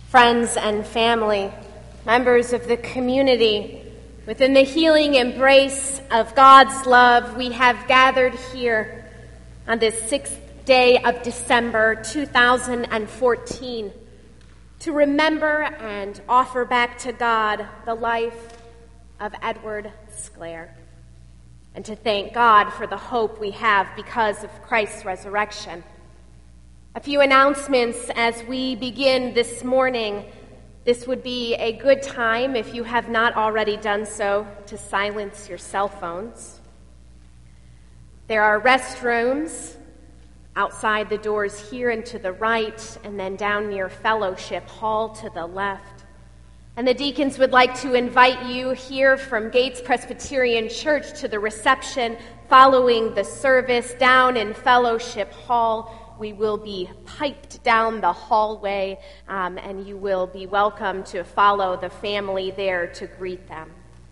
friends and family, members of the community, within the healing embrace of God's love, we have gathered here on this 6th day of December 2014 to remember and offer back to God the life of Edward Sclair, and to thank God for the hope we have because of Christ's resurrection. A few announcements as we begin this morning. This would be a good time, if you have not already done so, to silence your cell phones. There are restrooms outside the doors here and to the right, and then down near Fellowship Hall to the left. And the deacons would like to invite you here from Gates Presbyterian Church to the reception following the service down in Fellowship Hall. We will be piped down the hallway, and you will be welcome to follow the family there to greet them.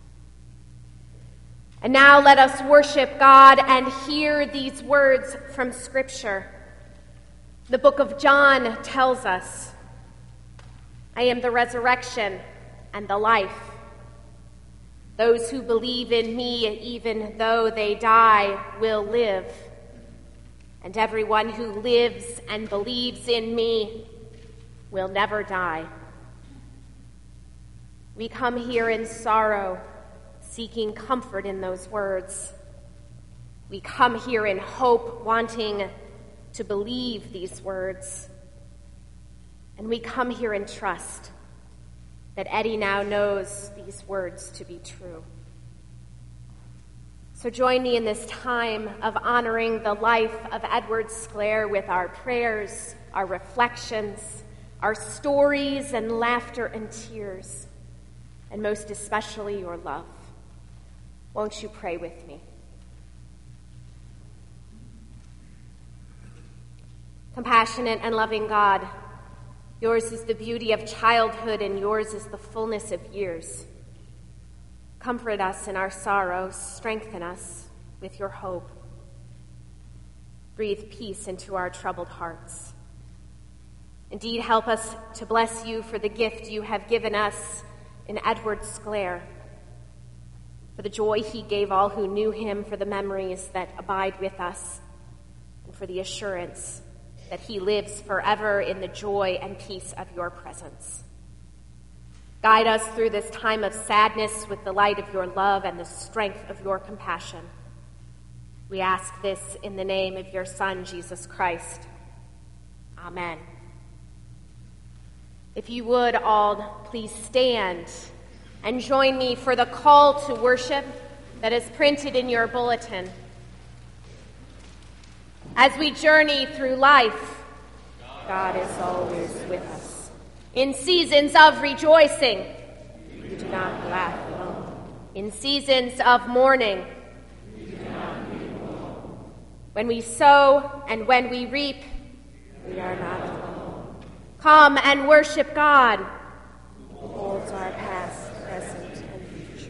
And now let us worship God and hear these words from Scripture. The book of John tells us, "I am the resurrection and the life. Those who believe in me, even though they die, will live. And everyone who lives and believes in me will never die." We come here in sorrow, seeking comfort in those words. We come here in hope, wanting to believe these words. And we come here in trust that Eddie now knows these words to be true. So join me in this time of honoring the life of Edward Sclair with our prayers, our reflections, our stories and laughter and tears, and most especially your love. Won't you pray with me? Compassionate and loving God, yours is the beauty of childhood and yours is the fullness of years. Comfort us in our sorrows, strengthen us with your hope. Breathe peace into our troubled hearts. Indeed, help us to bless you for the gift you have given us in Edward Sclair, for the joy he gave all who knew him, for the memories that abide with us, and for the assurance that he lives forever in the joy and peace of your presence. Guide us through this time of sadness with the light of your love and the strength of your compassion. We ask this in the name of your Son, Jesus Christ. Amen. If you would all please stand and join me for the call to worship that is printed in your bulletin. As we journey through life, God is always with us. In seasons of rejoicing, we do not laugh alone. In seasons of mourning, we do not weep alone. When we sow and when we reap, we are not alone. Come and worship God, who holds our past, present, and future.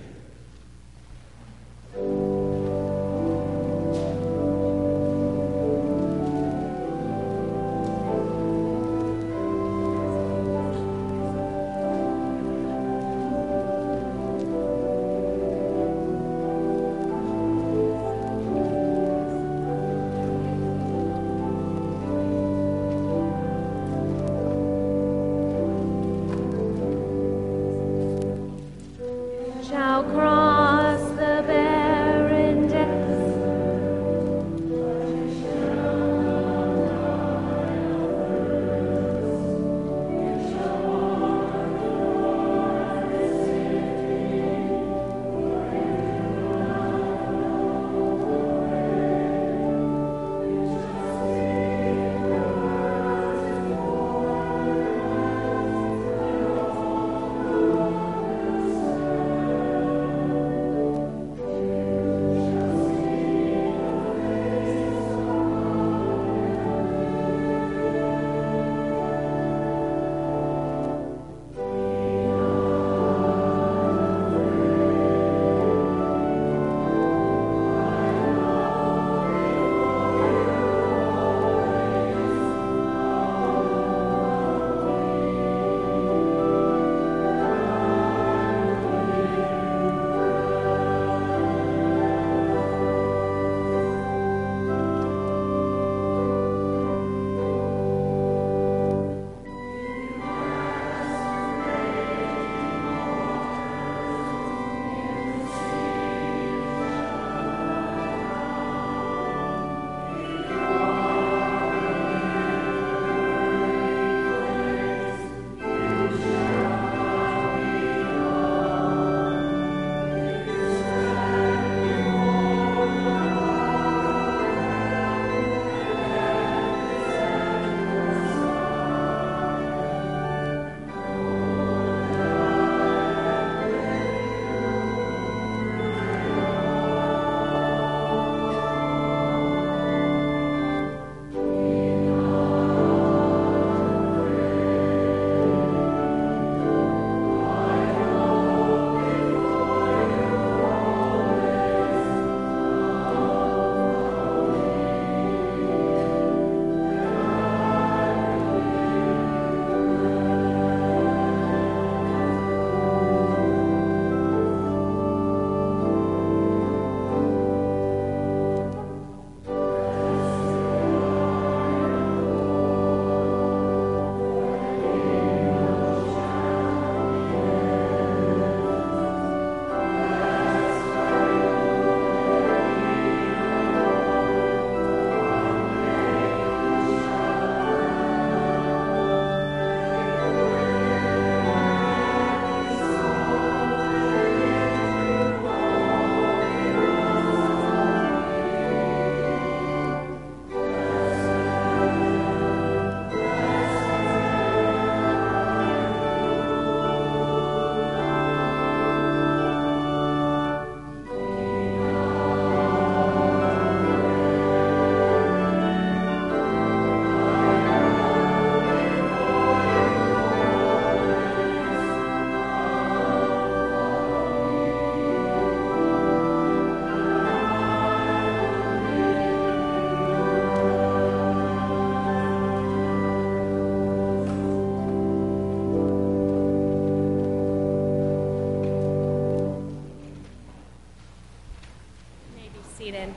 Be seated.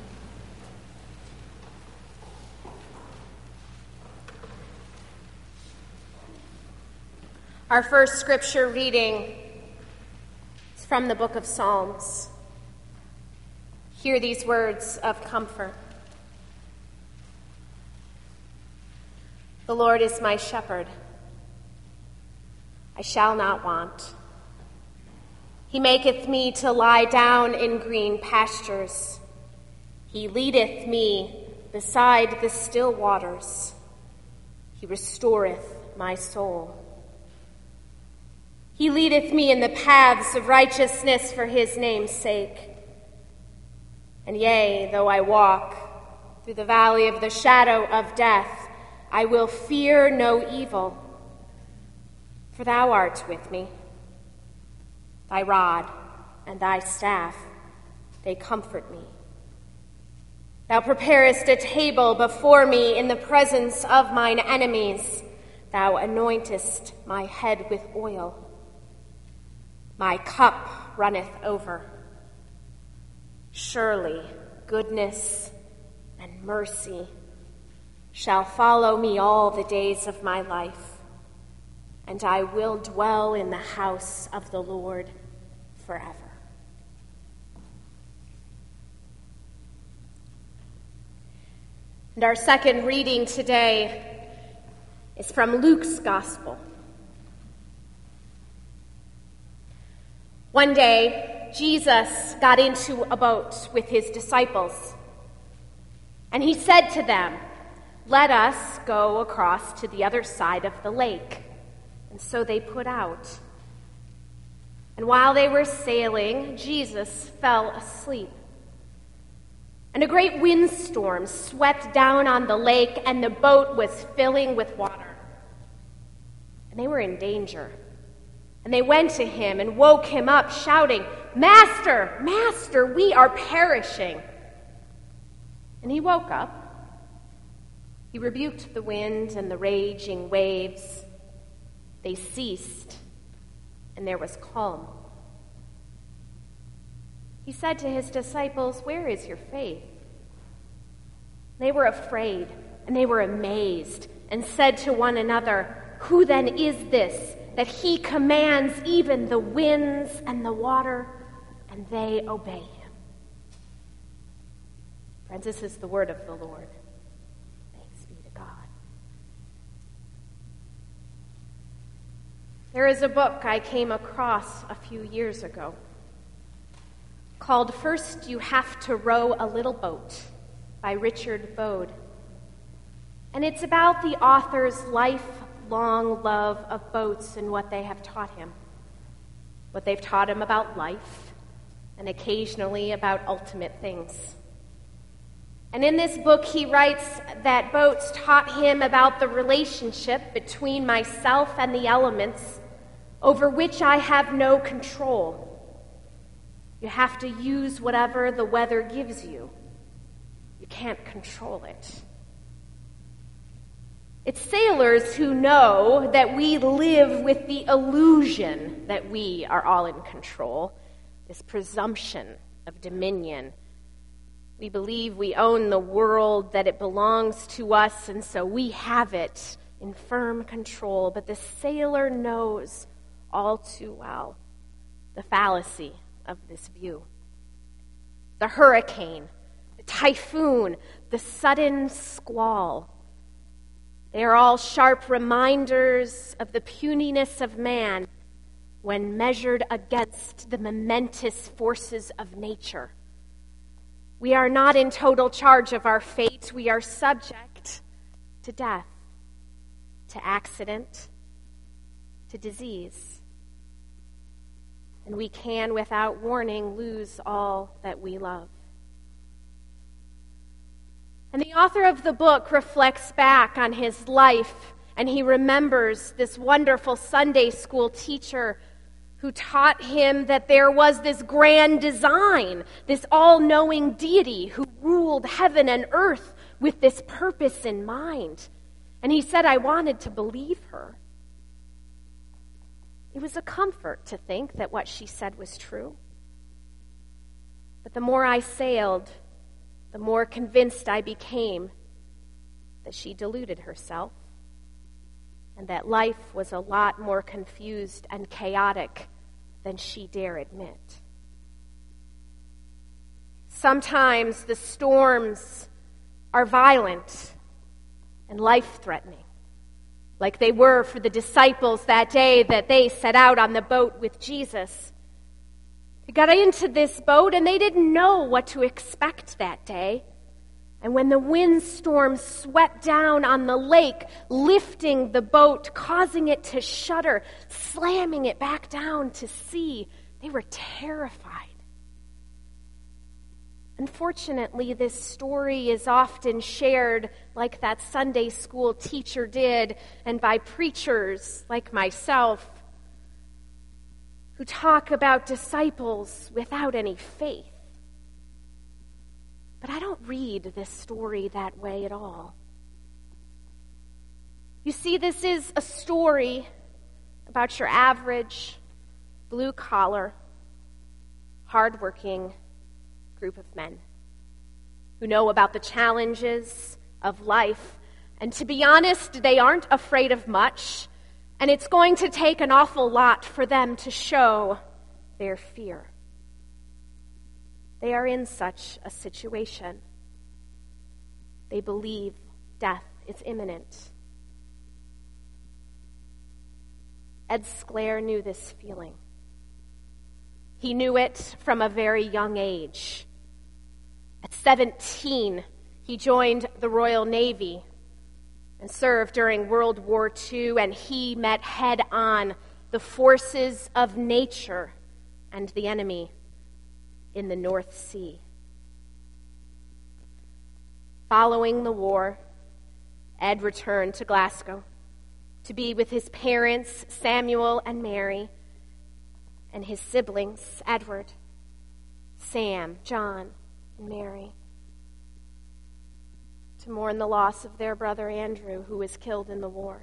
Our first scripture reading is from the book of Psalms. Hear these words of comfort. The Lord is my shepherd. I shall not want. He maketh me to lie down in green pastures. He leadeth me beside the still waters. He restoreth my soul. He leadeth me in the paths of righteousness for his name's sake. And yea, though I walk through the valley of the shadow of death, I will fear no evil, for thou art with me. Thy rod and thy staff, they comfort me. Thou preparest a table before me in the presence of mine enemies. Thou anointest my head with oil. My cup runneth over. Surely goodness and mercy shall follow me all the days of my life, and I will dwell in the house of the Lord forever. And our second reading today is from Luke's Gospel. One day, Jesus got into a boat with his disciples, and he said to them, "Let us go across to the other side of the lake." And so they put out. And while they were sailing, Jesus fell asleep. And a great windstorm swept down on the lake, and the boat was filling with water. And they were in danger. And they went to him and woke him up, shouting, "Master, Master, we are perishing." And he woke up. He rebuked the wind and the raging waves. They ceased, and there was calm. He said to his disciples, "Where is your faith?" They were afraid, and they were amazed, and said to one another, "Who then is this, that he commands even the winds and the water, and they obey him?" Friends, this is the word of the Lord. Thanks be to God. There is a book I came across a few years ago called "First You Have to Row a Little Boat" by Richard Bode. And it's about the author's lifelong love of boats and what they have taught him. What they've taught him about life, and occasionally about ultimate things. And in this book, he writes that boats taught him about the relationship between myself and the elements over which I have no control. You have to use whatever the weather gives you. You can't control it. It's sailors who know that we live with the illusion that we are all in control, this presumption of dominion. We believe we own the world, that it belongs to us, and so we have it in firm control. But the sailor knows all too well the fallacy of this view. The hurricane, the typhoon, the sudden squall, they are all sharp reminders of the puniness of man when measured against the momentous forces of nature. We are not in total charge of our fate. We are subject to death, to accident, to disease. And we can, without warning, lose all that we love. And the author of the book reflects back on his life, and he remembers this wonderful Sunday school teacher who taught him that there was this grand design, this all-knowing deity who ruled heaven and earth with this purpose in mind. And he said, I wanted to believe her. It was a comfort to think that what she said was true. But the more I sailed, the more convinced I became that she deluded herself and that life was a lot more confused and chaotic than she dare admit. Sometimes the storms are violent and life-threatening, like they were for the disciples that day that they set out on the boat with Jesus. They got into this boat and they didn't know what to expect that day. And when the windstorm swept down on the lake, lifting the boat, causing it to shudder, slamming it back down to sea, they were terrified. Unfortunately, this story is often shared like that Sunday school teacher did, and by preachers like myself, who talk about disciples without any faith. But I don't read this story that way at all. You see, this is a story about your average, blue-collar, hardworking group of men who know about the challenges of life. And to be honest, they aren't afraid of much, and it's going to take an awful lot for them to show their fear. They are in such a situation. They believe death is imminent. Ed Sclair knew this feeling. He knew it from a very young age. At 17, he joined the Royal Navy and served during World War II, and he met head-on the forces of nature and the enemy in the North Sea. Following the war, Ed returned to Glasgow to be with his parents, Samuel and Mary, and his siblings, Edward, Sam, John, and Mary, to mourn the loss of their brother Andrew, who was killed in the war.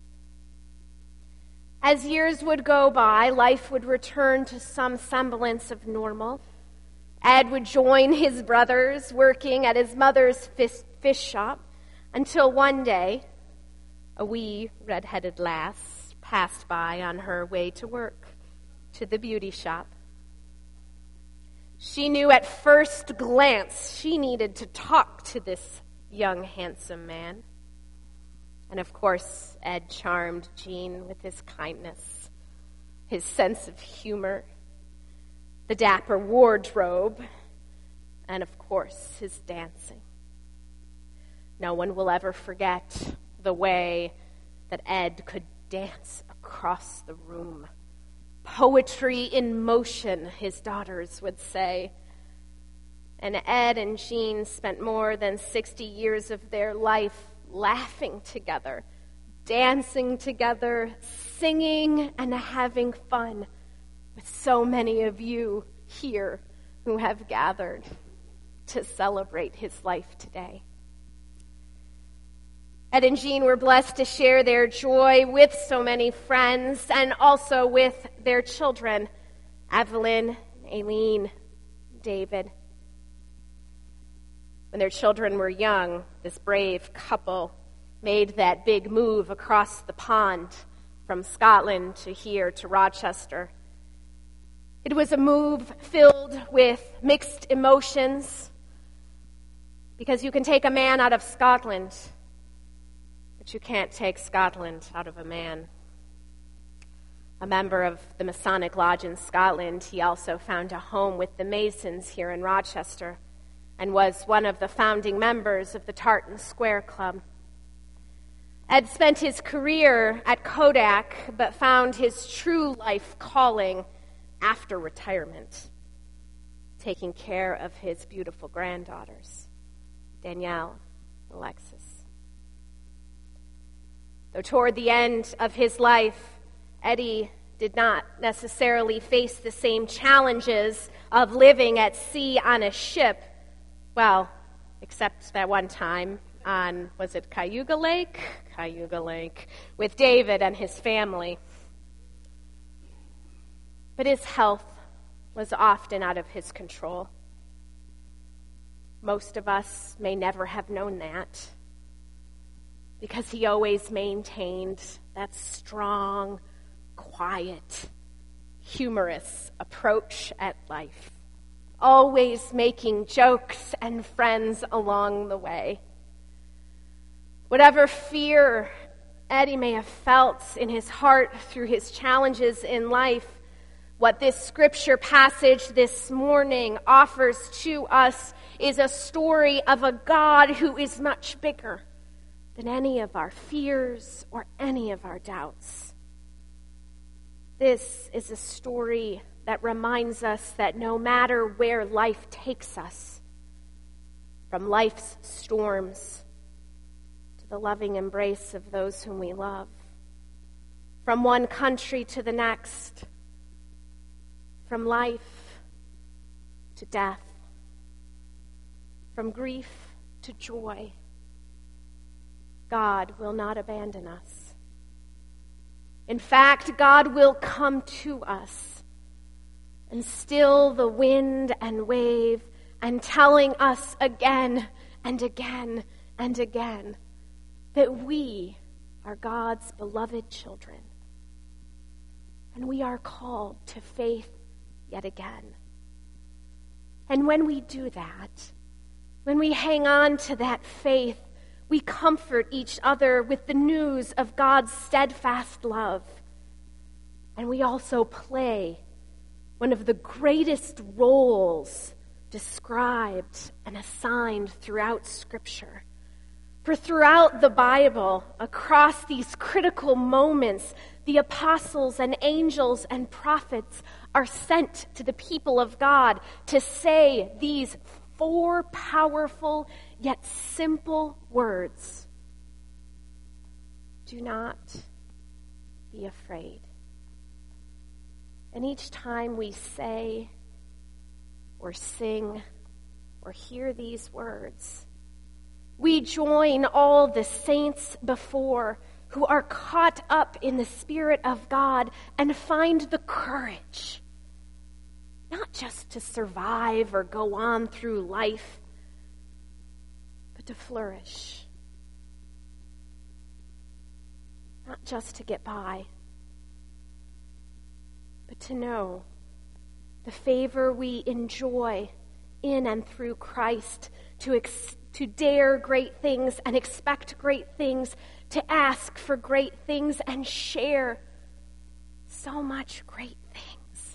As years would go by, life would return to some semblance of normal. Ed would join his brothers working at his mother's fish shop until one day, a wee red-headed lass passed by on her way to work, to the beauty shop. She knew at first glance she needed to talk to this young, handsome man. And of course, Ed charmed Jean with his kindness, his sense of humor, the dapper wardrobe, and of course, his dancing. No one will ever forget the way that Ed could dance across the room. Poetry in motion, his daughters would say. And Ed and Jean spent more than 60 years of their life laughing together, dancing together, singing and having fun with so many of you here who have gathered to celebrate his life today. Ed and Jean were blessed to share their joy with so many friends and also with their children, Evelyn, Aileen, David. When their children were young, this brave couple made that big move across the pond from Scotland to here to Rochester. It was a move filled with mixed emotions, because you can take a man out of Scotland, but you can't take Scotland out of a man. A member of the Masonic Lodge in Scotland, he also found a home with the Masons here in Rochester and was one of the founding members of the Tartan Square Club. Ed spent his career at Kodak, but found his true life calling after retirement, taking care of his beautiful granddaughters, Danielle and Alexis. Though toward the end of his life, Eddie did not necessarily face the same challenges of living at sea on a ship, well, except that one time on, was it Cayuga Lake? Cayuga Lake, with David and his family. But his health was often out of his control. Most of us may never have known that, because he always maintained that strong, quiet, humorous approach at life, always making jokes and friends along the way. Whatever fear Eddie may have felt in his heart through his challenges in life, what this scripture passage this morning offers to us is a story of a God who is much bigger than any of our fears or any of our doubts. This is a story that reminds us that no matter where life takes us, from life's storms to the loving embrace of those whom we love, from one country to the next, from life to death, from grief to joy, God will not abandon us. In fact, God will come to us and still the wind and wave, and telling us again and again and again that we are God's beloved children. And we are called to faith yet again. And when we do that, when we hang on to that faith, we comfort each other with the news of God's steadfast love. And we also play one of the greatest roles described and assigned throughout Scripture. For throughout the Bible, across these critical moments, the apostles and angels and prophets are sent to the people of God to say these 4 powerful yet simple words. Do not be afraid. And each time we say or sing or hear these words, we join all the saints before who are caught up in the Spirit of God and find the courage, not just to survive or go on through life, but to flourish. Not just to get by, but to know the favor we enjoy in and through Christ, to dare great things and expect great things, to ask for great things and share so much great things.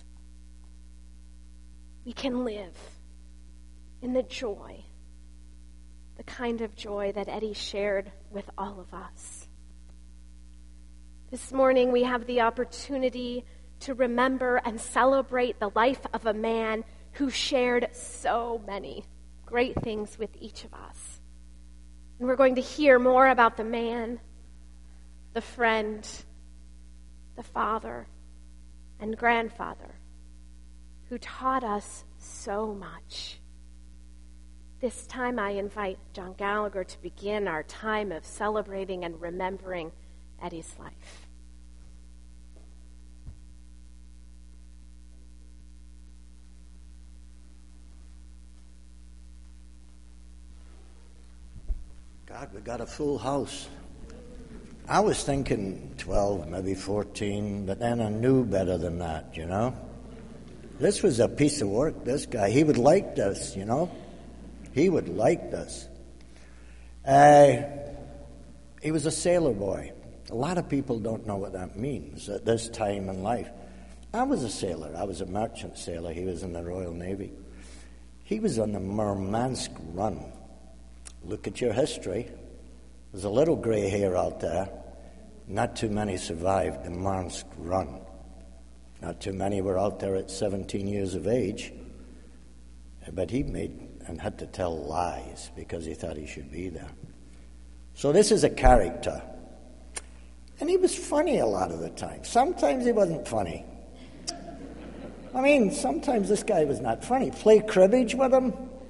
We can live in the joy, the kind of joy that Eddie shared with all of us. This morning we have the opportunity to remember and celebrate the life of a man who shared so many great things with each of us. And we're going to hear more about the man, the friend, the father, and grandfather who taught us so much. This time I invite John Gallagher to begin our time of celebrating and remembering Eddie's life. God, we got a full house. I was thinking 12, maybe 14, but then I knew better than that, you know. This was a piece of work, this guy. He would like this, you know. He would like this. He was a sailor boy. A lot of people don't know what that means at this time in life. I was a sailor. I was a merchant sailor. He was in the Royal Navy. He was on the Murmansk run. Look at your history. There's a little gray hair out there. Not too many survived the Murmansk run. Not too many were out there at 17 years of age. But he made and had to tell lies because he thought he should be there. So this is a character. And he was funny a lot of the time. Sometimes he wasn't funny. I mean, sometimes this guy was not funny. Play cribbage with him.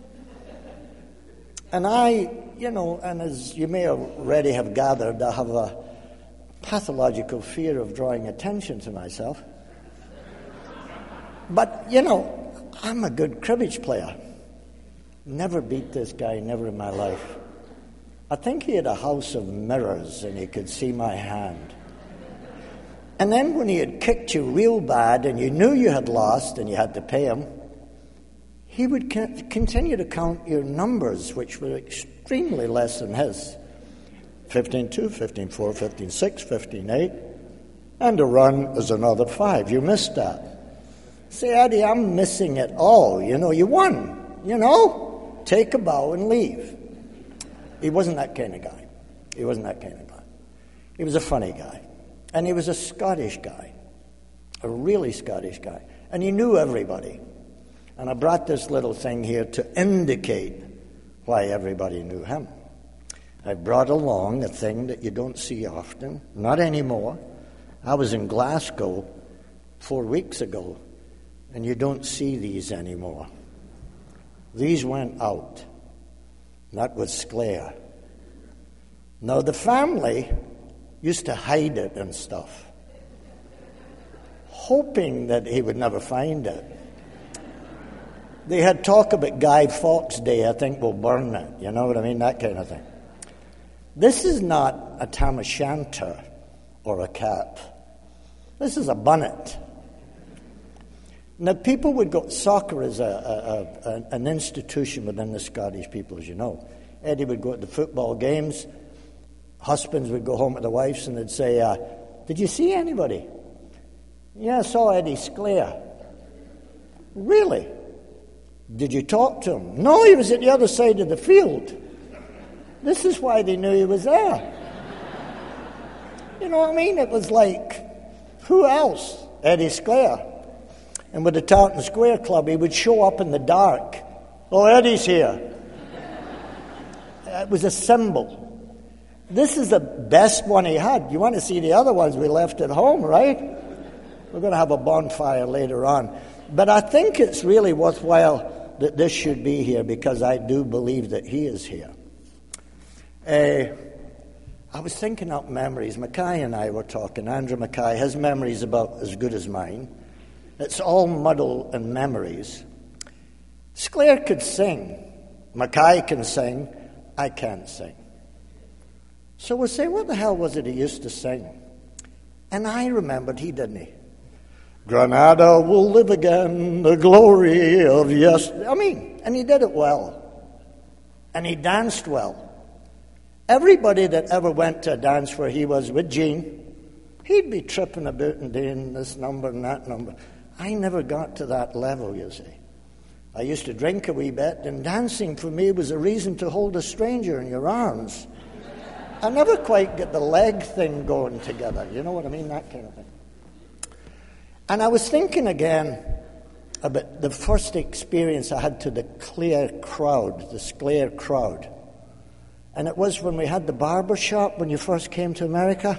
And and as you may already have gathered, I have a pathological fear of drawing attention to myself. But, I'm a good cribbage player. Never beat this guy, never in my life. I think he had a house of mirrors and he could see my hand. And then when he had kicked you real bad and you knew you had lost and you had to pay him, he would continue to count your numbers, which were extremely less than his. 15-2, 15-4, 15-6, 15-8. And a run is another 5. You missed that. Say, Eddie, I'm missing it all. You won. Take a bow and leave. He wasn't that kind of guy. He wasn't that kind of guy. He was a funny guy. And he was a Scottish guy. A really Scottish guy. And he knew everybody. And I brought this little thing here to indicate why everybody knew him. I brought along a thing that you don't see often. Not anymore. I was in Glasgow 4 weeks ago, and you don't see these anymore. These went out. That was Sclair. Now, the family used to hide it and stuff, hoping that he would never find it. They had talk about Guy Fawkes Day, I think we'll burn it. You know what I mean? That kind of thing. This is not a tam o' shanter or a cap. This is a bunnet. Now, people would go... Soccer is an institution within the Scottish people, as you know. Eddie would go to the football games. Husbands would go home to their wives and they'd say, did you see anybody? Yeah, I saw Eddie Sclair. Really? Did you talk to him? No, he was at the other side of the field. This is why they knew he was there. You know what I mean? It was like, who else? Eddie Sclair. And with the Tartan Square Club, he would show up in the dark. Oh, Eddie's here. It was a symbol. This is the best one he had. You want to see the other ones we left at home, right? We're going to have a bonfire later on. But I think it's really worthwhile that this should be here because I do believe that he is here. I was thinking up memories. Mackay and I were talking. Andrew Mackay, his memory's about as good as mine. It's all muddle and memories. Sclair could sing. Mackay can sing. I can't sing. So we'll say, what the hell was it he used to sing? And I remembered he didn't. Granada will live again, the glory of yesterday. And he did it well. And he danced well. Everybody that ever went to a dance where he was with Jean, he'd be tripping about and doing this number and that number. I never got to that level, you see. I used to drink a wee bit, and dancing for me was a reason to hold a stranger in your arms. I never quite get the leg thing going together. You know what I mean? That kind of thing. And I was thinking again about the first experience I had to the Sclair crowd. And it was when we had the barber shop when you first came to America.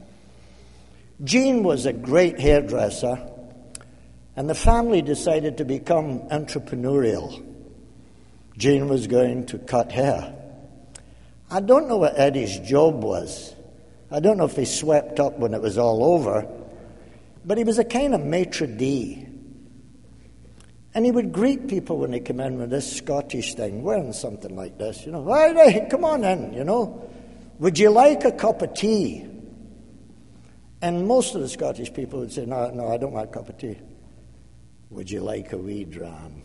Jean was a great hairdresser, and the family decided to become entrepreneurial. Jean was going to cut hair. I don't know what Eddie's job was. I don't know if he swept up when it was all over, but he was a kind of maitre d'. And he would greet people when they came in with this Scottish thing, wearing something like this, you know. Right, come on in, you know. Would you like a cup of tea? And most of the Scottish people would say, no, I don't want a cup of tea. Would you like a wee dram?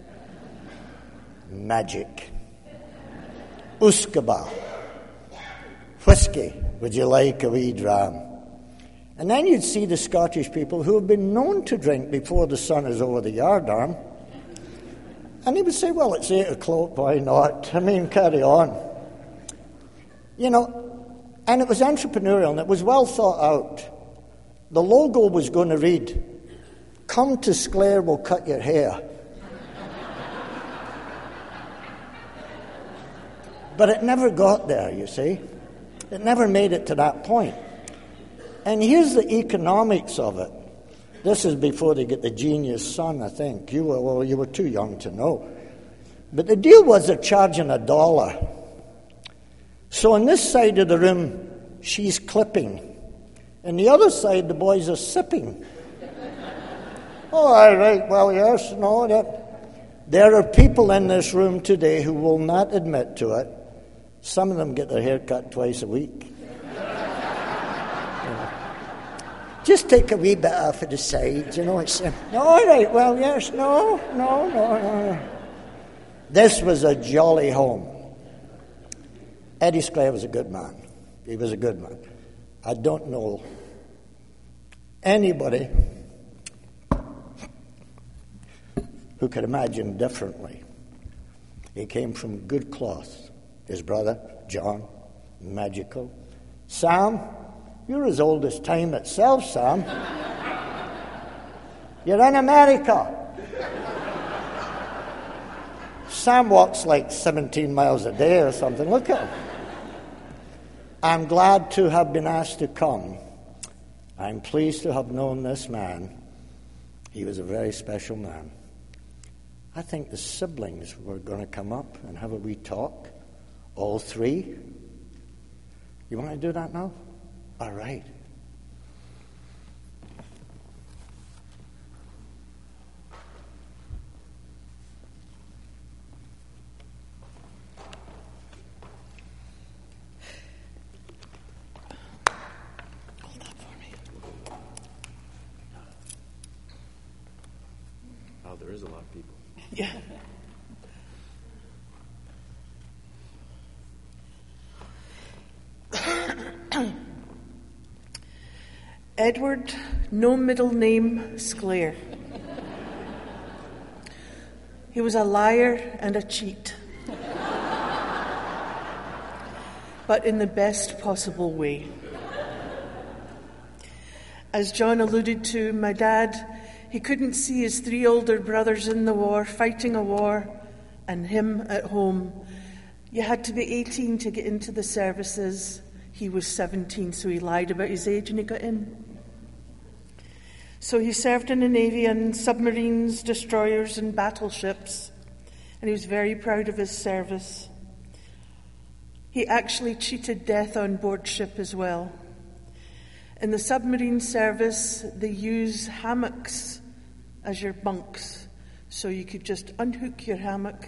Magic. Usquebaugh. Whiskey. Would you like a wee dram? And then you'd see the Scottish people who have been known to drink before the sun is over the yardarm. And he would say, well, it's 8 o'clock, why not? Carry on. You know, and it was entrepreneurial and it was well thought out. The logo was going to read, come to Sclair, we'll cut your hair. But it never got there, you see. It never made it to that point. And here's the economics of it. This is before they get the genius son, I think. You were too young to know. But the deal was they're charging $1. So on this side of the room, she's clipping. And the other side, the boys are sipping. Oh, all right, well, yes, no, that. There are people in this room today who will not admit to it. Some of them get their hair cut twice a week. Just take a wee bit off at the side, It's, all right, well, yes, no. This was a jolly home. Eddie Squire was a good man. He was a good man. I don't know anybody who could imagine differently. He came from good cloth. His brother, John, magical. Sam, you're as old as time itself, Sam. You're in America. Sam walks like 17 miles a day or something. Look at him. I'm glad to have been asked to come. I'm pleased to have known this man. He was a very special man. I think the siblings were going to come up and have a wee talk. All three. You want to do that now? All right. Hold that for me. Oh, there is a lot of people. Yeah. Edward, no middle name, Sclair. He was a liar and a cheat, but in the best possible way. As John alluded to, my dad, he couldn't see his 3 older brothers in the war, fighting a war, and him at home. You had to be 18 to get into the services. He was 17, so he lied about his age and he got in. So he served in the Navy and submarines, destroyers and battleships, and he was very proud of his service. He actually cheated death on board ship as well. In the submarine service, they use hammocks as your bunks, so you could just unhook your hammock,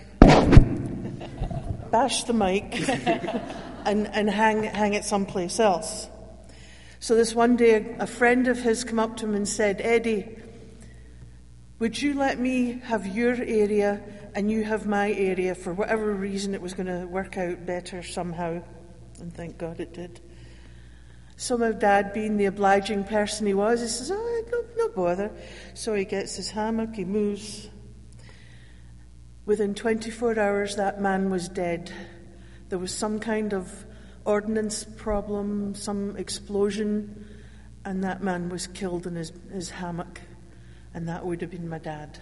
bash the mic, and hang it someplace else. So this one day, a friend of his came up to him and said, "Eddie, would you let me have your area and you have my area?" For whatever reason, it was going to work out better somehow, and thank God it did. So my dad, being the obliging person he was, he says, "Oh, no bother." So he gets his hammock, he moves. Within 24 hours, that man was dead. There was some kind of ordnance problem, some explosion, and that man was killed in his hammock, and that would have been my dad.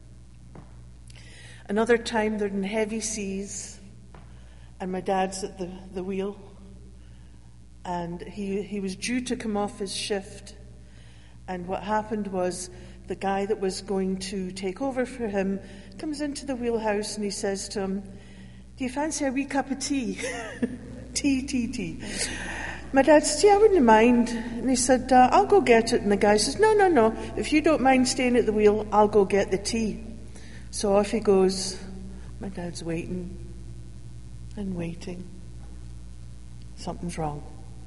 Another time, they're in heavy seas, and my dad's at the wheel, and he was due to come off his shift, and what happened was the guy that was going to take over for him comes into the wheelhouse and he says to him, "Do you fancy a wee cup of tea?" Tea. My dad says, "Yeah, I wouldn't mind." And he said, "I'll go get it." And the guy says, No. If you don't mind staying at the wheel, I'll go get the tea. So off he goes. My dad's waiting and waiting. Something's wrong.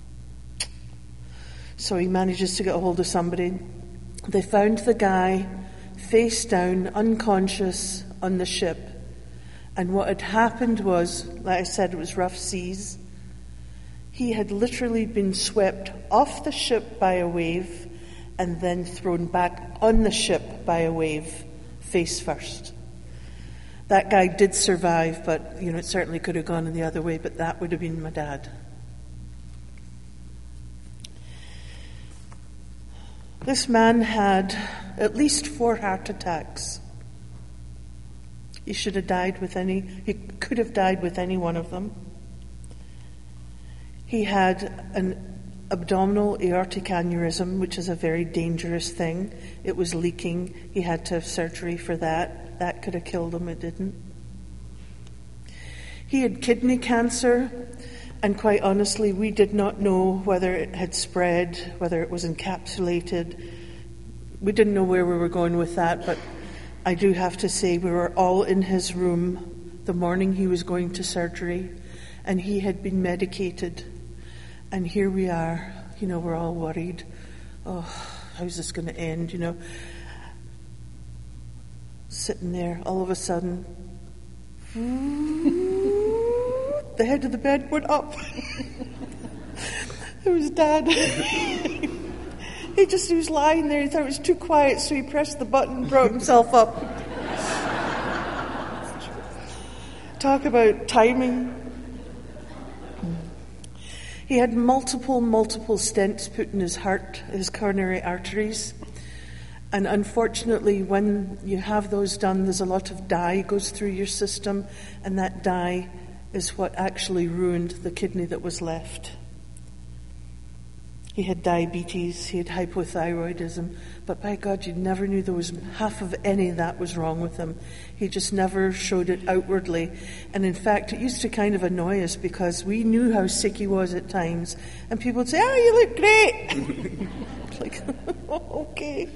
So he manages to get a hold of somebody. They found the guy face down, unconscious, on the ship. And what had happened was, like I said, it was rough seas. He had literally been swept off the ship by a wave and then thrown back on the ship by a wave, face first. That guy did survive, but it certainly could have gone in the other way, but that would have been my dad. This man had at least 4 heart attacks. He could have died with any one of them. He had an abdominal aortic aneurysm, which is a very dangerous thing. It was leaking. He had to have surgery for that. That could have killed him. It didn't. He had kidney cancer, and quite honestly, we did not know whether it had spread, whether it was encapsulated. We didn't know where we were going with that, but I do have to say we were all in his room the morning he was going to surgery, and he had been medicated. And here we are, we're all worried. Oh, how's this going to end, Sitting there, all of a sudden, the head of the bed went up. It was Dad. He was lying there. He thought it was too quiet, so he pressed the button and brought himself up. Talk about timing. He had multiple stents put in his heart, his coronary arteries. And unfortunately, when you have those done, there's a lot of dye goes through your system, and that dye is what actually ruined the kidney that was left. He had diabetes, he had hypothyroidism, but by God, you never knew there was half of any of that was wrong with him. He just never showed it outwardly. And in fact, it used to kind of annoy us because we knew how sick he was at times. And people would say, "Oh, you look great." It's like, okay.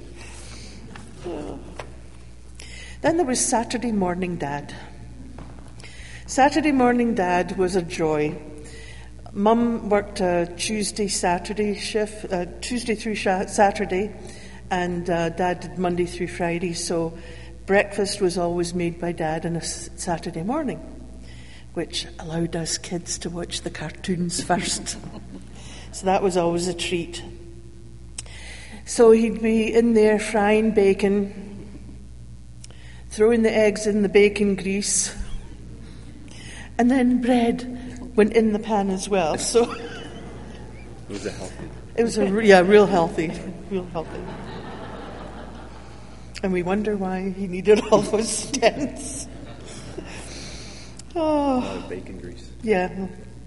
Then there was Saturday morning Dad. Saturday morning Dad was a joy. Mum worked a Tuesday-Saturday shift, Tuesday through Saturday, and Dad did Monday through Friday, so breakfast was always made by Dad on a Saturday morning, which allowed us kids to watch the cartoons first. So that was always a treat. So he'd be in there frying bacon, throwing the eggs in the bacon grease, and then bread went in the pan as well. So was it healthy? It was real healthy. And we wonder why he needed all those stents. A lot of bacon grease. Yeah.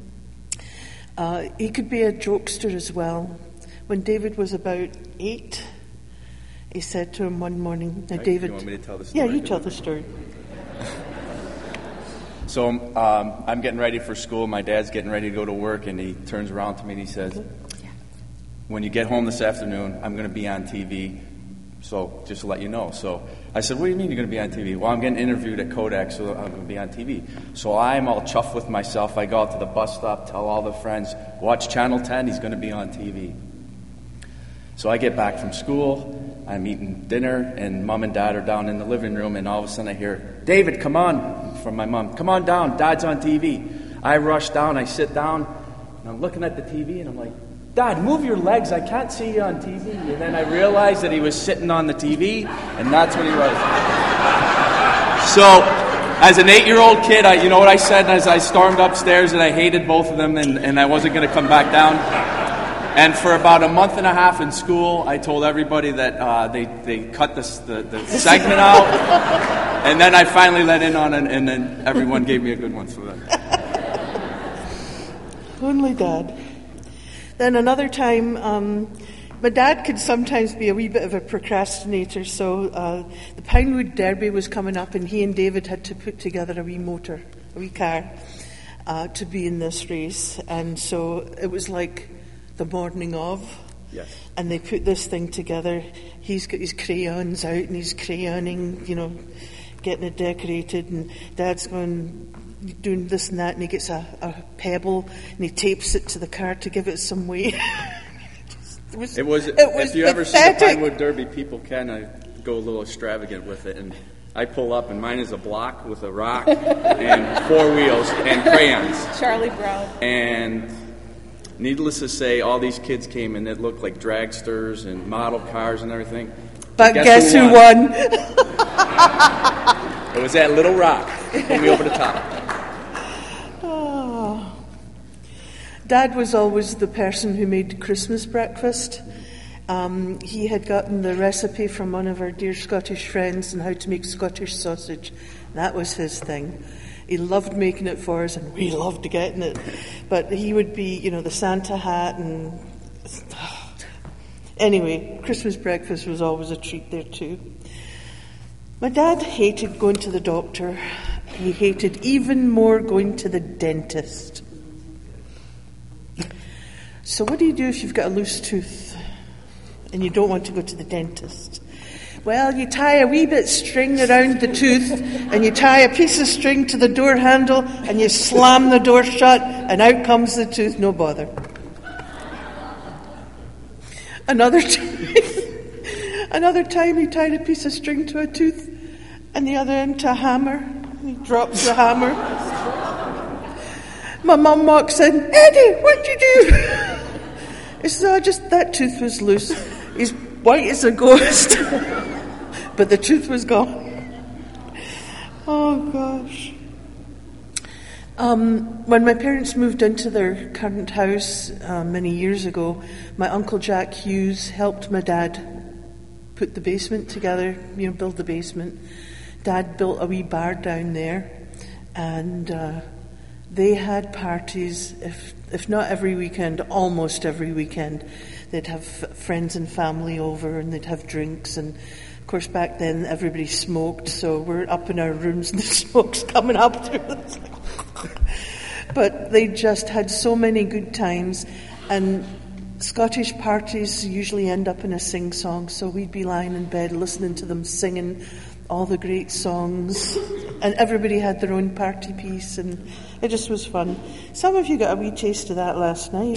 He could be a jokester as well. When David was about 8, he said to him one morning, "Now, David." You want me to tell the story? Yeah, you tell the story. So I'm getting ready for school. My dad's getting ready to go to work, and he turns around to me and he says, "When you get home this afternoon, I'm going to be on TV. So just to let you know." So I said, "What do you mean you're going to be on TV?" "Well, I'm getting interviewed at Kodak, so I'm going to be on TV." So I'm all chuffed with myself. I go out to the bus stop, tell all the friends, "Watch Channel 10, he's going to be on TV." So I get back from school, I'm eating dinner, and Mom and Dad are down in the living room, and all of a sudden I hear, "David, come on," from my mom. "Come on down, Dad's on TV." I rush down, I sit down, and I'm looking at the TV, and I'm like, "Dad, move your legs, I can't see you on TV." And then I realized that he was sitting on the TV, and that's what he was. So, as an 8-year-old kid, you know what I said as I stormed upstairs, and I hated both of them, and I wasn't going to come back down. And for about a month and a half in school, I told everybody that they cut the segment out, and then I finally let in on it, and then everyone gave me a good one for that. Only Dad. Then another time, my dad could sometimes be a wee bit of a procrastinator, so the Pinewood Derby was coming up, and he and David had to put together a wee car, to be in this race. And so it was like the morning of, yes. And they put this thing together. He's got his crayons out, and he's crayoning, getting it decorated, and Dad's doing this and that, and he gets a pebble and he tapes it to the car to give it some weight. It was if you ever see the Pinewood Derby, people kind of go a little extravagant with it, and I pull up and mine is a block with a rock and 4 wheels and crayons. Charlie Brown. And needless to say, all these kids came and it looked like dragsters and model cars and everything. But guess who won? It was that little rock put me over the top. Oh. Dad was always the person who made Christmas breakfast. He had gotten the recipe from one of our dear Scottish friends on how to make Scottish sausage. That was his thing. He loved making it for us, and we loved getting it. But he would be, the Santa hat, and anyway, Christmas breakfast was always a treat there too. My dad hated going to the doctor. He hated even more going to the dentist. So what do you do if you've got a loose tooth and you don't want to go to the dentist? Well, you tie a wee bit string around the tooth, and you tie a piece of string to the door handle, and you slam the door shut, and out comes the tooth, no bother. Another time he tied a piece of string to a tooth, and the other end to a hammer. He drops the hammer. My mum walks in, Eddie, what'd you do? He says, oh, just that tooth was loose. He's white as a ghost. But the tooth was gone. Oh, gosh. When my parents moved into their current house many years ago, my Uncle Jack Hughes helped my dad put the basement together, build the basement. Dad built a wee bar down there, and they had parties, if not every weekend, almost every weekend. They'd have friends and family over, and they'd have drinks, and of course back then everybody smoked, so we're up in our rooms and the smoke's coming up through us. But they just had so many good times, and Scottish parties usually end up in a sing-song, so we'd be lying in bed listening to them singing all the great songs, and everybody had their own party piece, and it just was fun. Some of you got a wee taste of that last night.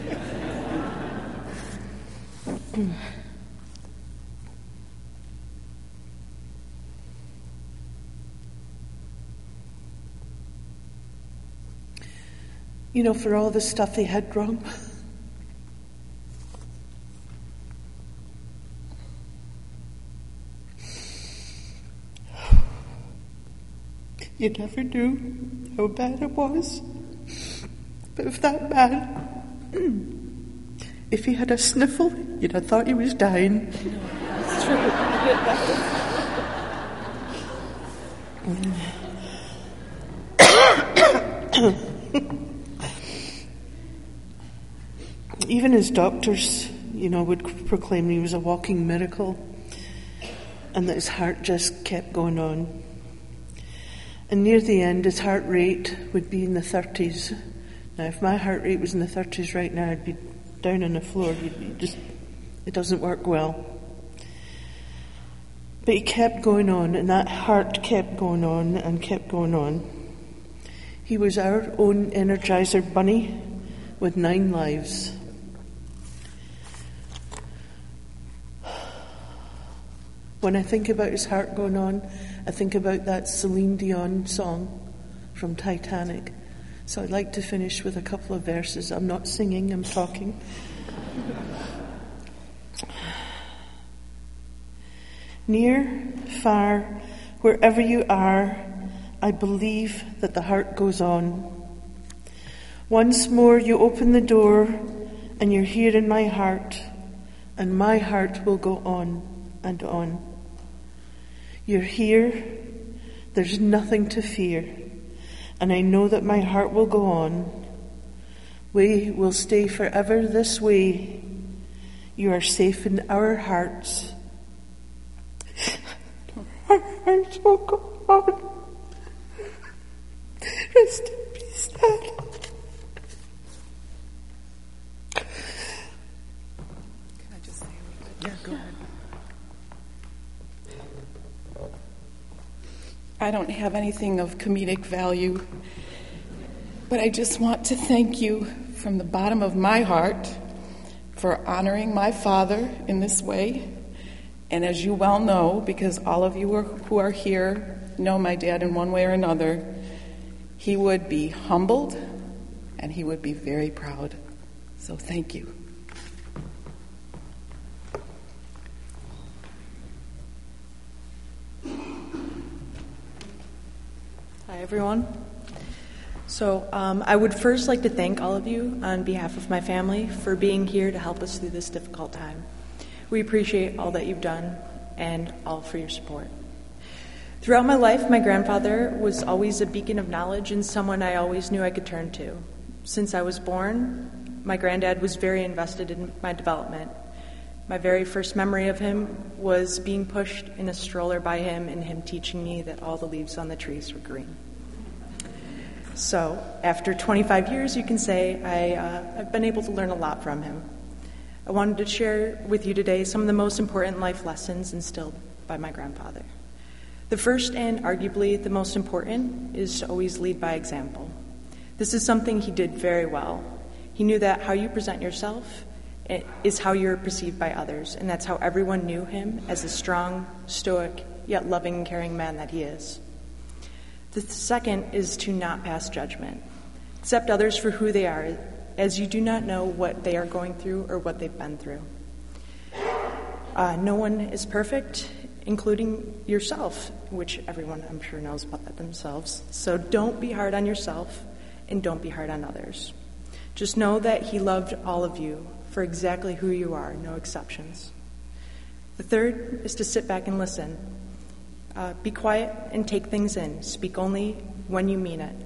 For all the stuff they had wrong. You never knew how bad it was. But if that man, if he had a sniffle, you'd have thought he was dying. That's true. Even his doctors, would proclaim he was a walking miracle, and that his heart just kept going on. And near the end, his heart rate would be in the 30s. Now, if my heart rate was in the 30s right now, I'd be down on the floor. It doesn't work well. But he kept going on, and that heart kept going on and kept going on. He was our own Energizer bunny with 9 lives. When I think about his heart going on, I think about that Celine Dion song from Titanic. So I'd like to finish with a couple of verses. I'm not singing, I'm talking. Near, far, wherever you are, I believe that the heart goes on. Once more you open the door and you're here in my heart, and my heart will go on and on. You're here, there's nothing to fear, and I know that my heart will go on. We will stay forever this way. You are safe in our hearts. Our hearts will go on. Rest in peace, Dad. Can I just say a little bit? Yeah, go ahead. I don't have anything of comedic value, but I just want to thank you from the bottom of my heart for honoring my father in this way. And as you well know, because all of you who are here know my dad in one way or another, he would be humbled and he would be very proud. So thank you. Hi, everyone. So I would first like to thank all of you on behalf of my family for being here to help us through this difficult time. We appreciate all that you've done and all for your support. Throughout my life, my grandfather was always a beacon of knowledge and someone I always knew I could turn to. Since I was born, my granddad was very invested in my development. My very first memory of him was being pushed in a stroller by him and him teaching me that all the leaves on the trees were green. So, after 25 years, you can say I've been able to learn a lot from him. I wanted to share with you today some of the most important life lessons instilled by my grandfather. The first and arguably the most important is to always lead by example. This is something he did very well. He knew that how you present yourself is how you're perceived by others, and that's how everyone knew him as a strong, stoic, yet loving and caring man that he is. The second is to not pass judgment. Accept others for who they are, as you do not know what they are going through or what they've been through. No one is perfect, including yourself, which everyone I'm sure knows about that themselves. So don't be hard on yourself and don't be hard on others. Just know that he loved all of you for exactly who you are, no exceptions. The third is to sit back and listen. Be quiet and take things in. Speak only when you mean it.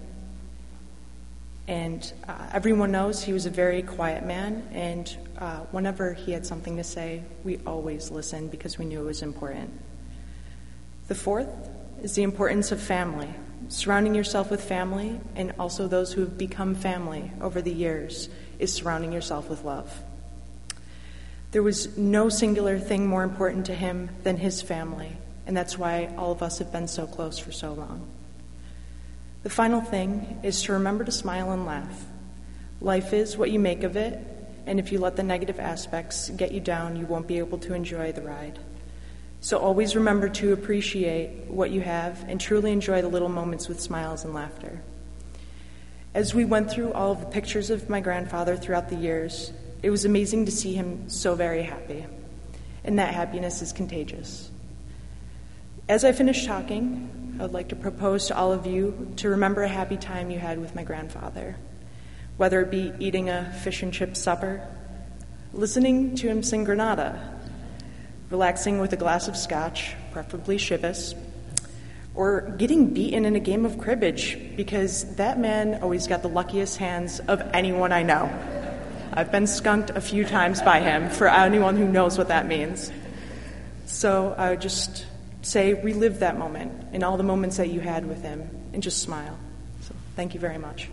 And everyone knows he was a very quiet man, and whenever he had something to say, we always listened because we knew it was important. The fourth is the importance of family. Surrounding yourself with family, and also those who have become family over the years, is surrounding yourself with love. There was no singular thing more important to him than his family, and that's why all of us have been so close for so long. The final thing is to remember to smile and laugh. Life is what you make of it, and if you let the negative aspects get you down, you won't be able to enjoy the ride. So always remember to appreciate what you have and truly enjoy the little moments with smiles and laughter. As we went through all of the pictures of my grandfather throughout the years, it was amazing to see him so very happy, and that happiness is contagious. As I finish talking, I would like to propose to all of you to remember a happy time you had with my grandfather, whether it be eating a fish and chip supper, listening to him sing Granada, relaxing with a glass of scotch, preferably Chivas, or getting beaten in a game of cribbage, because that man always got the luckiest hands of anyone I know. I've been skunked a few times by him, for anyone who knows what that means. So I would just say relive that moment and all the moments that you had with him, and just smile. So thank you very much.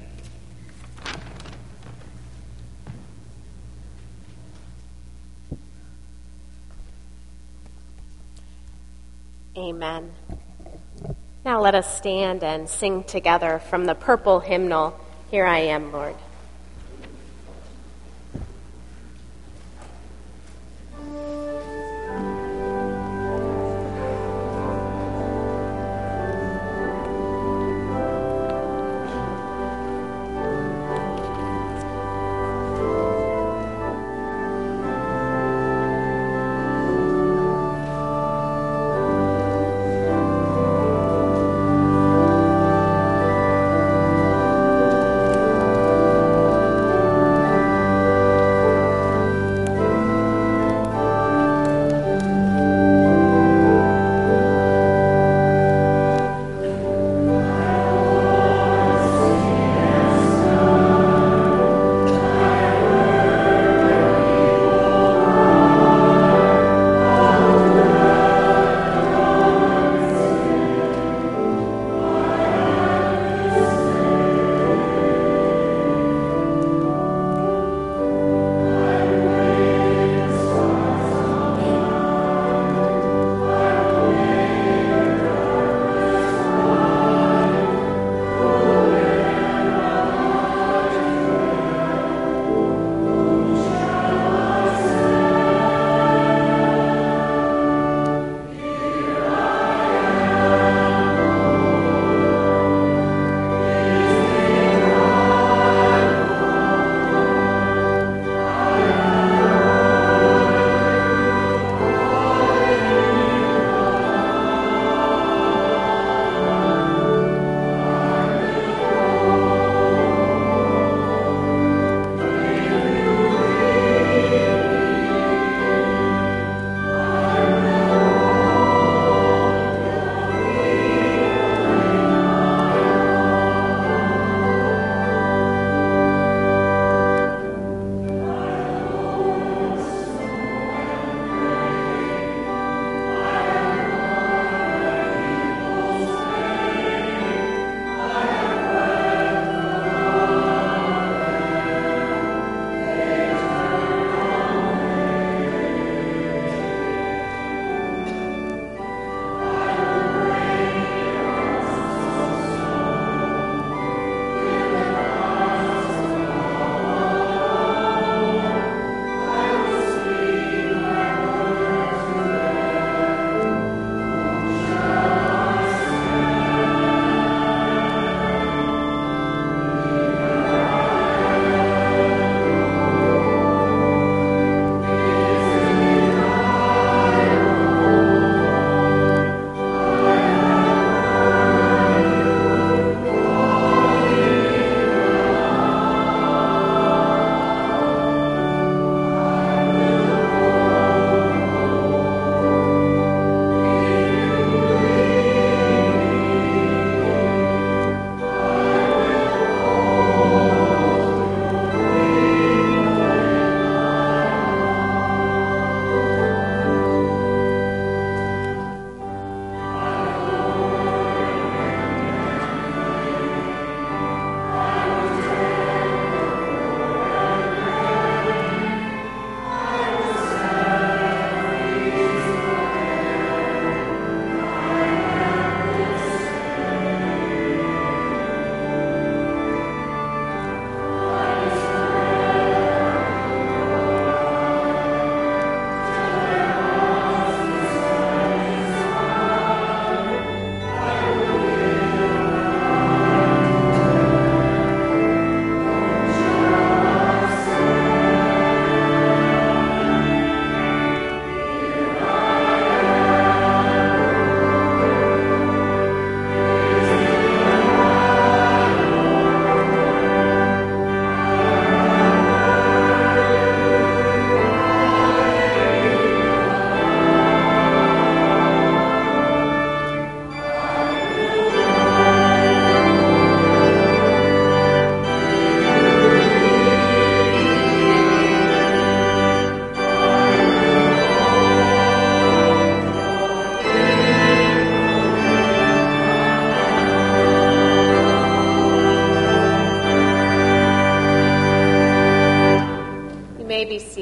Amen. Now let us stand and sing together from the purple hymnal, Here I Am, Lord.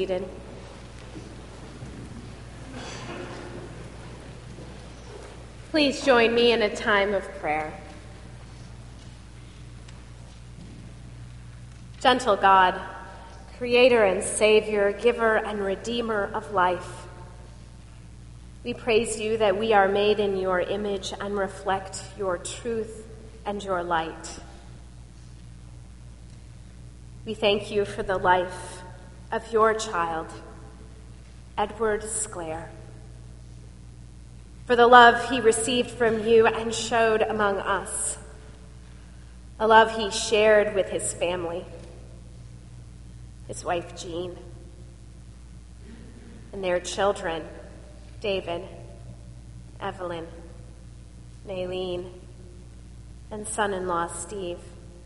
seated. Please join me in a time of prayer. Gentle God, Creator and Savior, Giver and Redeemer of life, we praise you that we are made in your image and reflect your truth and your light. We thank you for the life of your child, Edward Sclair, for the love he received from you and showed among us, a love he shared with his family, his wife Jean, and their children, David, Evelyn, Maylene, and son-in-law Steve.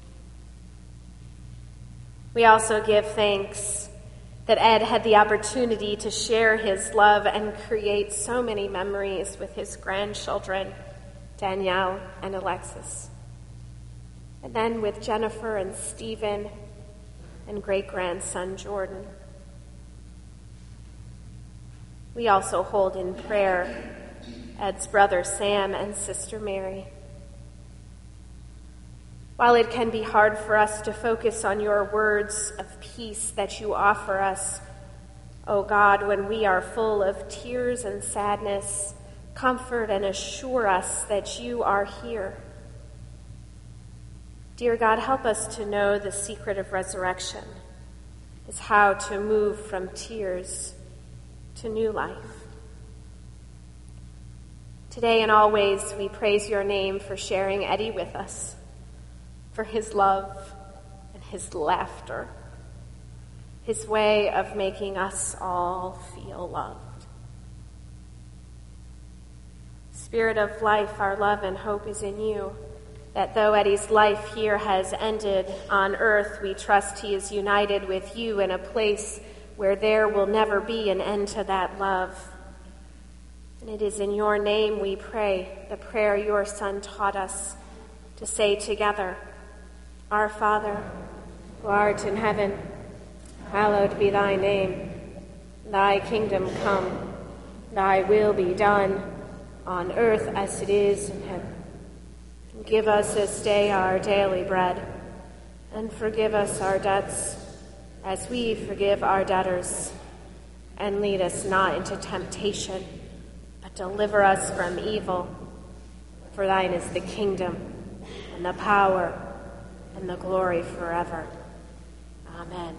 We also give thanks that Ed had the opportunity to share his love and create so many memories with his grandchildren, Danielle and Alexis, and then with Jennifer and Stephen and great-grandson Jordan. We also hold in prayer Ed's brother Sam and sister Mary. While it can be hard for us to focus on your words of peace that you offer us, O God, when we are full of tears and sadness, comfort and assure us that you are here. Dear God, help us to know the secret of resurrection is how to move from tears to new life. Today and always, we praise your name for sharing Eddie with us, for his love and his laughter, his way of making us all feel loved. Spirit of life, our love and hope is in you, that though Eddie's life here has ended on earth, we trust he is united with you in a place where there will never be an end to that love. And it is in your name we pray the prayer your Son taught us to say together, Our Father, who art in heaven, hallowed be thy name. Thy kingdom come, thy will be done, on earth as it is in heaven. Give us this day our daily bread, and forgive us our debts, as we forgive our debtors. And lead us not into temptation, but deliver us from evil. For thine is the kingdom, and the power, and the glory forever. Amen.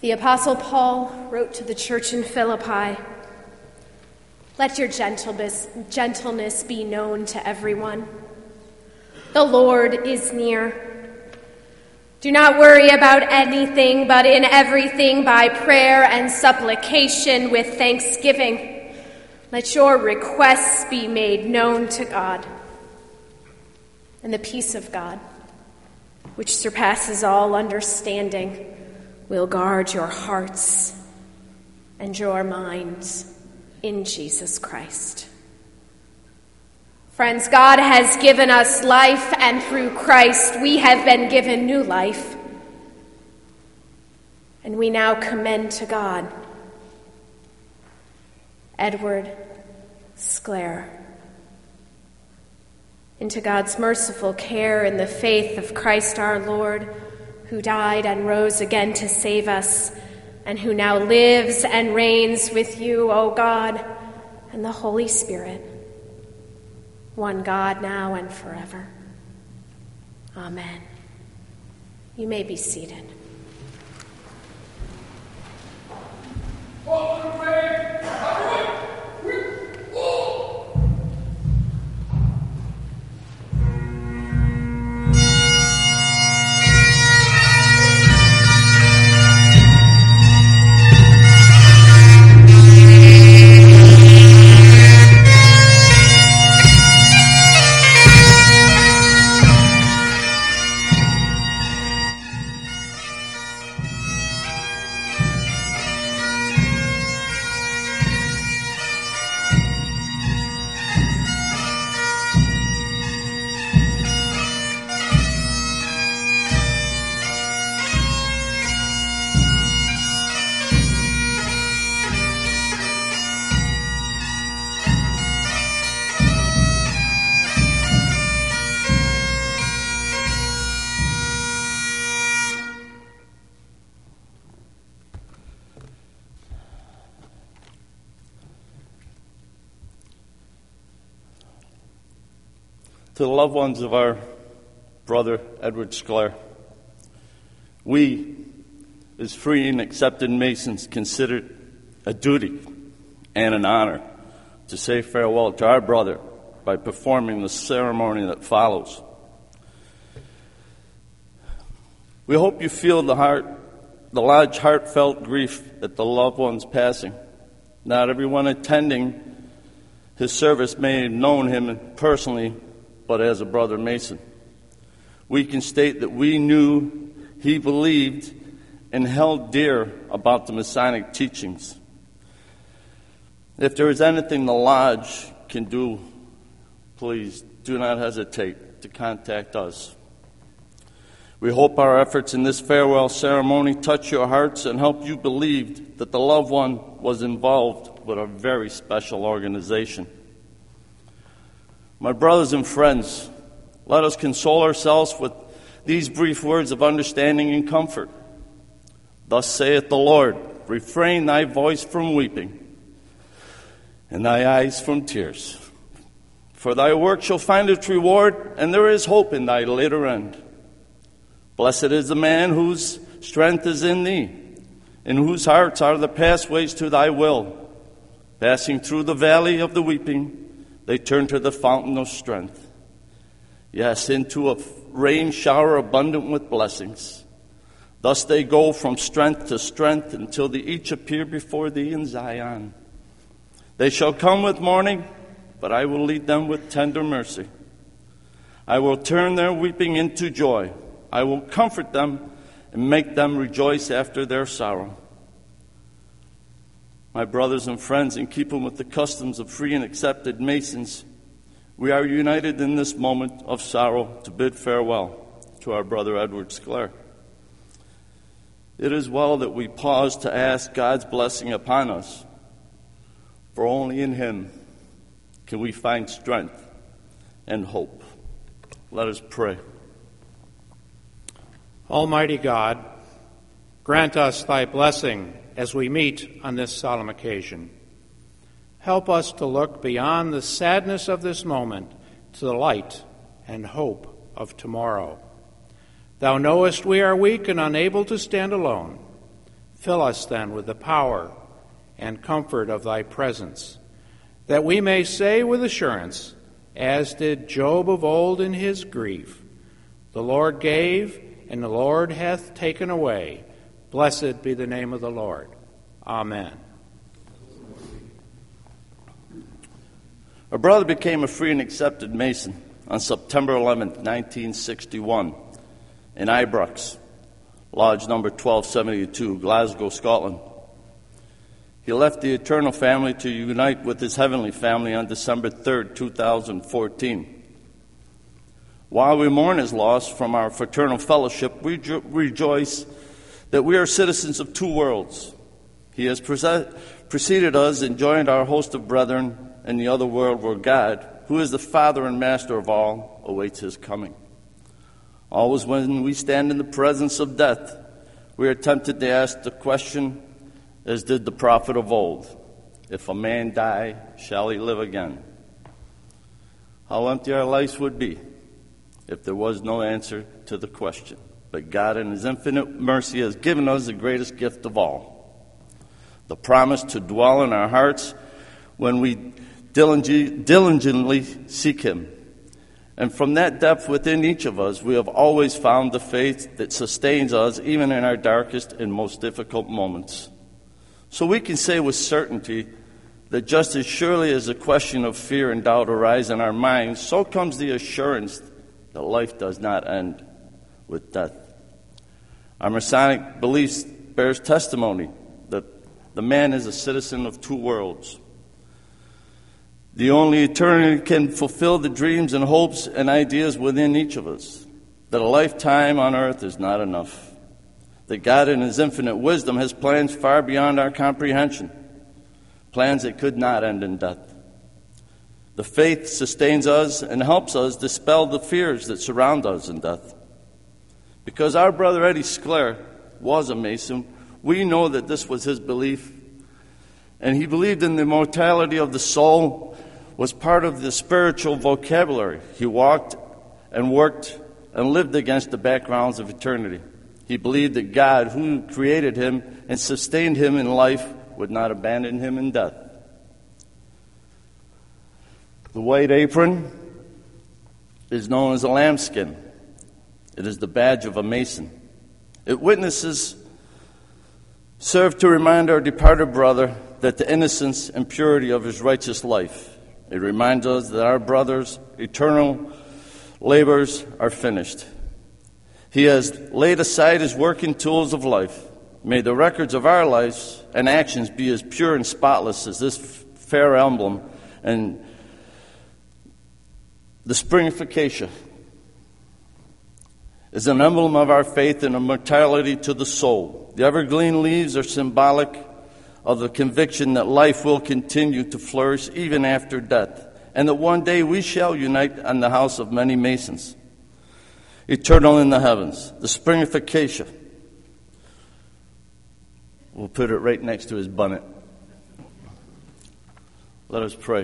The Apostle Paul wrote to the church in Philippi, "Let your gentleness be known to everyone. The Lord is near. Do not worry about anything, but in everything by prayer and supplication with thanksgiving, let your requests be made known to God. And the peace of God, which surpasses all understanding, will guard your hearts and your minds in Jesus Christ." Friends, God has given us life, and through Christ we have been given new life. And we now commend to God Edward Sklar into God's merciful care in the faith of Christ our Lord, who died and rose again to save us, and who now lives and reigns with you, O God, and the Holy Spirit, one God, now and forever. Amen. You may be seated. To the loved ones of our brother Edward Sklar, we, as free and accepted Masons, consider it a duty and an honor to say farewell to our brother by performing the ceremony that follows. We hope you feel the large heartfelt grief at the loved one's passing. Not everyone attending his service may have known him personally, but as a brother Mason. We can state that we knew he believed and held dear about the Masonic teachings. If there is anything the Lodge can do, please do not hesitate to contact us. We hope our efforts in this farewell ceremony touch your hearts and help you believe that the loved one was involved with a very special organization. My brothers and friends, let us console ourselves with these brief words of understanding and comfort. Thus saith the Lord, refrain thy voice from weeping, and thy eyes from tears. For thy work shall find its reward, and there is hope in thy later end. Blessed is the man whose strength is in thee, in whose hearts are the pathways to thy will. Passing through the valley of the weeping, they turn to the fountain of strength. Yes, into a rain shower abundant with blessings. Thus they go from strength to strength until they each appear before thee in Zion. They shall come with mourning, but I will lead them with tender mercy. I will turn their weeping into joy. I will comfort them and make them rejoice after their sorrow. My brothers and friends, in keeping with the customs of free and accepted Masons, we are united in this moment of sorrow to bid farewell to our brother Edward Sklar. It is well that we pause to ask God's blessing upon us, for only in Him can we find strength and hope. Let us pray. Almighty God, grant us thy blessing as we meet on this solemn occasion. Help us to look beyond the sadness of this moment to the light and hope of tomorrow. Thou knowest we are weak and unable to stand alone. Fill us then with the power and comfort of thy presence, that we may say with assurance, as did Job of old in his grief, the Lord gave, and the Lord hath taken away. Blessed be the name of the Lord. Amen. A brother became a free and accepted Mason on September 11, 1961, in Ibrox, Lodge number 1272, Glasgow, Scotland. He left the eternal family to unite with his heavenly family on December 3, 2014. While we mourn his loss from our fraternal fellowship, we rejoice that we are citizens of two worlds. He has preceded us and joined our host of brethren in the other world where God, who is the Father and Master of all, awaits his coming. Always when we stand in the presence of death, we are tempted to ask the question, as did the prophet of old, if a man die, shall he live again? How empty our lives would be if there was no answer to the question. But God in his infinite mercy has given us the greatest gift of all, the promise to dwell in our hearts when we diligently seek him. And from that depth within each of us, we have always found the faith that sustains us even in our darkest and most difficult moments. So we can say with certainty that just as surely as the question of fear and doubt arise in our minds, so comes the assurance that life does not end with death. Our Masonic belief bears testimony that the man is a citizen of two worlds. The only eternity can fulfill the dreams and hopes and ideas within each of us. That a lifetime on earth is not enough. That God in his infinite wisdom has plans far beyond our comprehension. Plans that could not end in death. The faith sustains us and helps us dispel the fears that surround us in death. Because our brother Eddie Sclair was a Mason, we know that this was his belief. And he believed in the immortality of the soul was part of the spiritual vocabulary. He walked and worked and lived against the backgrounds of eternity. He believed that God, who created him and sustained him in life, would not abandon him in death. The white apron is known as a lambskin. It is the badge of a Mason. It witnesses serve to remind our departed brother that the innocence and purity of his righteous life. It reminds us that our brother's eternal labors are finished. He has laid aside his working tools of life. May the records of our lives and actions be as pure and spotless as this fair emblem and the spring of acacia is an emblem of our faith and immortality to the soul. The evergreen leaves are symbolic of the conviction that life will continue to flourish even after death, and that one day we shall unite on the house of many Masons, eternal in the heavens. The spring of acacia. We'll put it right next to his bonnet. Let us pray.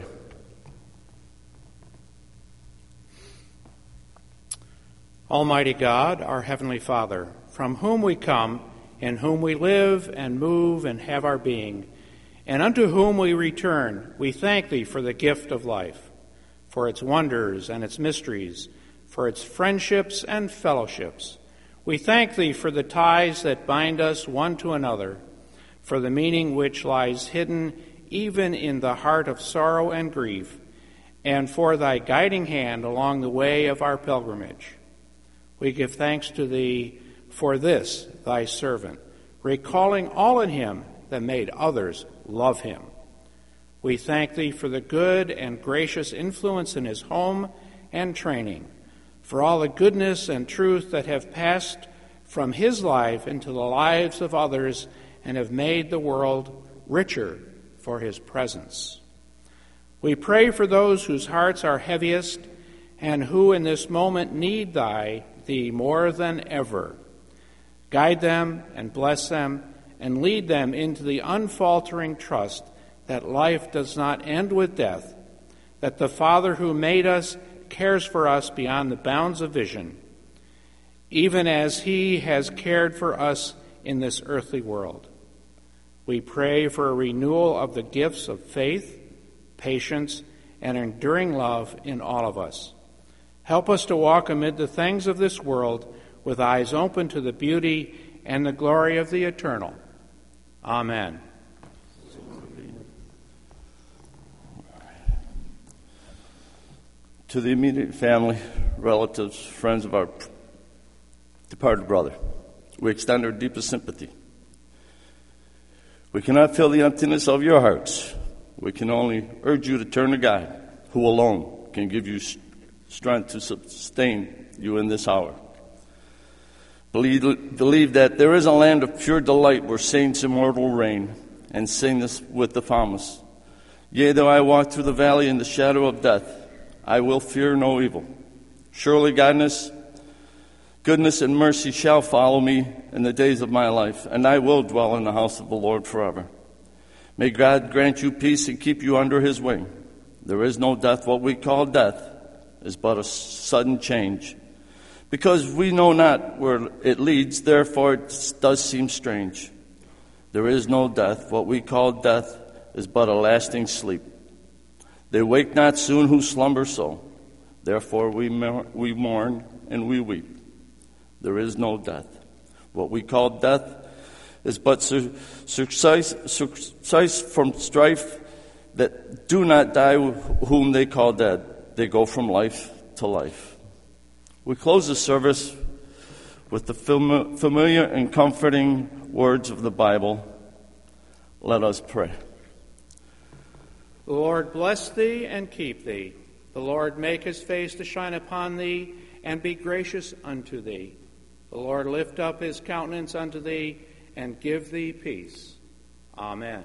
Almighty God, our Heavenly Father, from whom we come, in whom we live and move and have our being, and unto whom we return, we thank Thee for the gift of life, for its wonders and its mysteries, for its friendships and fellowships. We thank Thee for the ties that bind us one to another, for the meaning which lies hidden even in the heart of sorrow and grief, and for Thy guiding hand along the way of our pilgrimage. We give thanks to Thee for this, Thy servant, recalling all in him that made others love him. We thank Thee for the good and gracious influence in his home and training, for all the goodness and truth that have passed from his life into the lives of others and have made the world richer for his presence. We pray for those whose hearts are heaviest and who in this moment need Thee more than ever. Guide them and bless them and lead them into the unfaltering trust that life does not end with death, that the Father who made us cares for us beyond the bounds of vision, even as He has cared for us in this earthly world. We pray for a renewal of the gifts of faith, patience, and enduring love in all of us. Help us to walk amid the things of this world with eyes open to the beauty and the glory of the eternal. Amen. To the immediate family, relatives, friends of our departed brother, we extend our deepest sympathy. We cannot fill the emptiness of your hearts. We can only urge you to turn to God, who alone can give you strength to sustain you in this hour. Believe that there is a land of pure delight where saints immortal reign, and sing this with the psalmist. Yea, though I walk through the valley in the shadow of death, I will fear no evil. Surely goodness and mercy shall follow me in the days of my life, and I will dwell in the house of the Lord forever. May God grant you peace and keep you under his wing. There is no death. What we call death is but a sudden change. Because we know not where it leads, therefore it does seem strange. There is no death. What we call death is but a lasting sleep. They wake not soon who slumber so. Therefore we mourn and we weep. There is no death. What we call death is but surcease from strife that do not die whom they call dead. They go from life to life. We close the service with the familiar and comforting words of the Bible. Let us pray. The Lord bless thee and keep thee. The Lord make his face to shine upon thee and be gracious unto thee. The Lord lift up his countenance unto thee and give thee peace. Amen.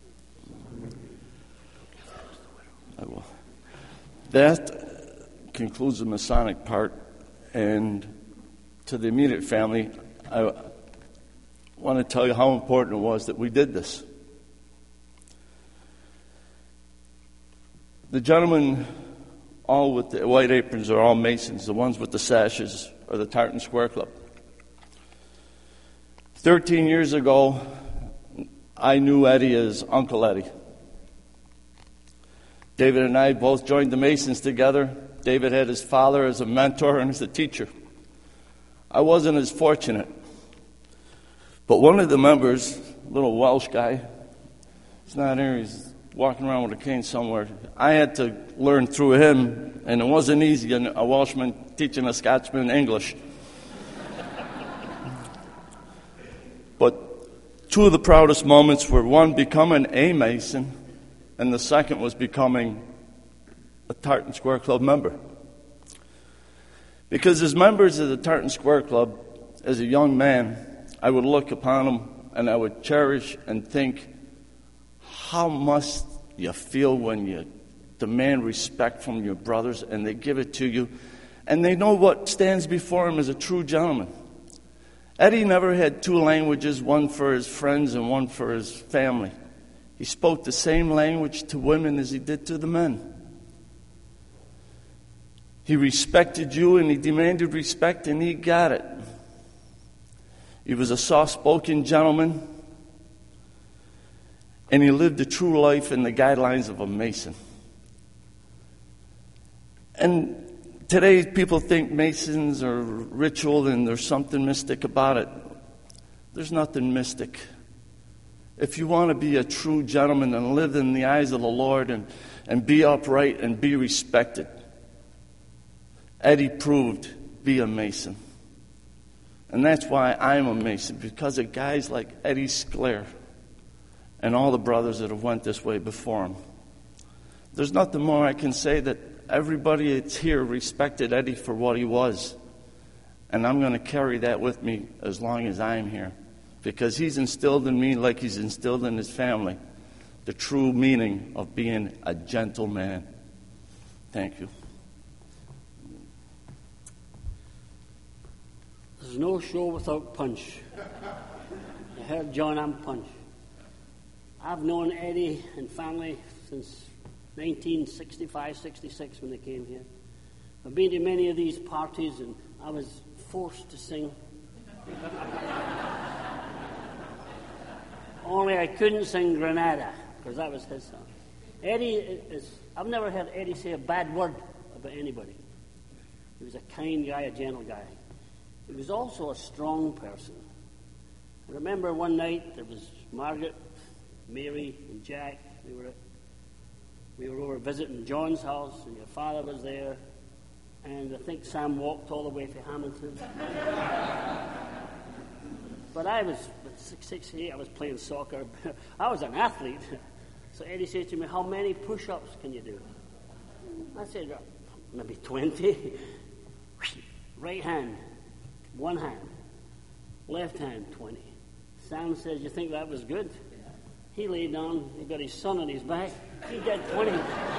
That concludes the Masonic part. And to the immediate family, I want to tell you how important it was that we did this. The gentlemen, all with the white aprons, are all Masons. The ones with the sashes are the Tartan Square Club. 13 years ago, I knew Eddie as Uncle Eddie. David and I both joined the Masons together. David had his father as a mentor and as a teacher. I wasn't as fortunate. But one of the members, a little Welsh guy, he's not here, he's walking around with a cane somewhere. I had to learn through him, and it wasn't easy, a Welshman teaching a Scotsman English. But two of the proudest moments were one, becoming a Mason, and the second was becoming a Tartan Square Club member. Because as members of the Tartan Square Club, as a young man, I would look upon them and I would cherish and think, how must you feel when you demand respect from your brothers and they give it to you and they know what stands before them as a true gentleman. Eddie never had two languages, one for his friends and one for his family. He spoke the same language to women as he did to the men. He respected you and he demanded respect and he got it. He was a soft-spoken gentleman and he lived a true life in the guidelines of a Mason. And today people think Masons are ritual and there's something mystic about it. There's nothing mystic. If you want to be a true gentleman and live in the eyes of the Lord and be upright and be respected, Eddie proved be a Mason. And that's why I'm a Mason, because of guys like Eddie Sclair and all the brothers that have went this way before him. There's nothing more I can say that everybody that's here respected Eddie for what he was. And I'm going to carry that with me as long as I'm here. Because he's instilled in me, like he's instilled in his family, the true meaning of being a gentleman. Thank you. There's no show without punch. You heard John and punch. I've known Eddie and family since 1965-66 when they came here. I've been to many of these parties and I was forced to sing. only I couldn't sing Granada, because that was his song. I've never heard Eddie say a bad word about anybody. He was a kind guy, a gentle guy. He was also a strong person. I remember one night there was Margaret, Mary, and Jack. We were over visiting John's house, and your father was there. And I think Sam walked all the way to Hamilton. But I was 6'8", I was playing soccer. I was an athlete. So Eddie said to me, how many push-ups can you do? I said, maybe 20. Right hand, one hand. Left hand, 20. Sam says, you think that was good? He lay down, he got his son on his back. He did 20.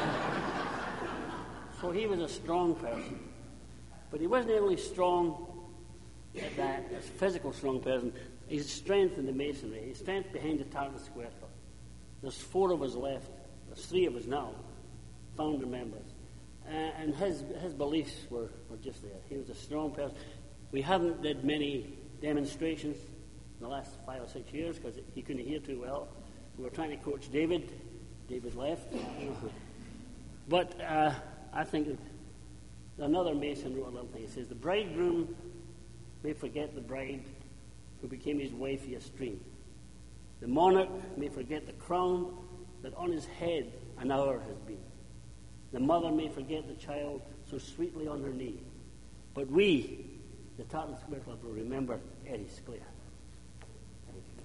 So he was a strong person. But he wasn't only strong at that, as a physical strong person. His strength in the masonry, his strength behind the Tartan Square Club. There's 4 of us left. There's 3 of us now, founder members. And his beliefs were just there. He was a strong person. We haven't did many demonstrations in the last 5 or 6 years because he couldn't hear too well. We were trying to coach David. David left. But I think another Mason wrote a little thing. It says, the bridegroom may forget the bride who became his wife via stream. The monarch may forget the crown that on his head an hour has been. The mother may forget the child so sweetly on her knee. But we, the Tartan Square Club, will remember Eddie Sclair. Thank you.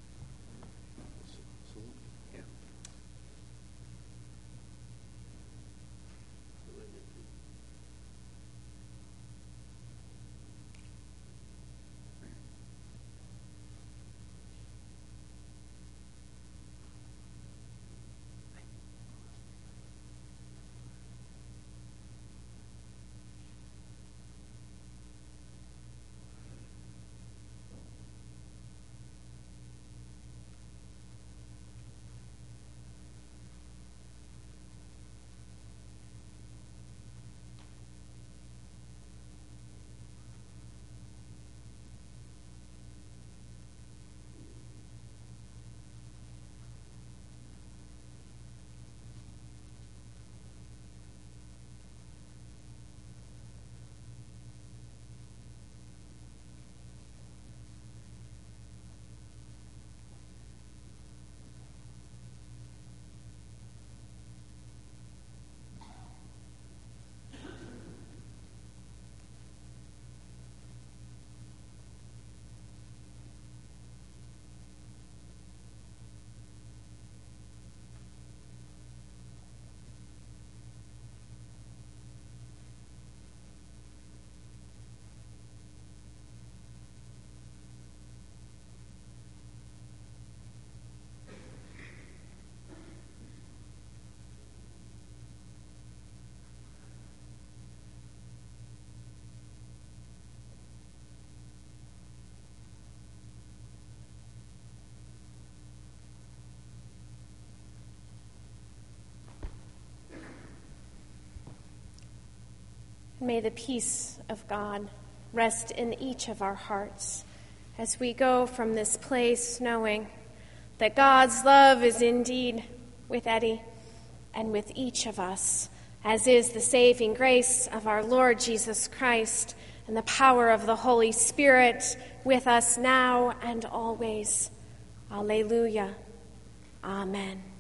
May the peace of God rest in each of our hearts as we go from this place knowing that God's love is indeed with Eddie and with each of us, as is the saving grace of our Lord Jesus Christ and the power of the Holy Spirit with us now and always. Alleluia. Amen.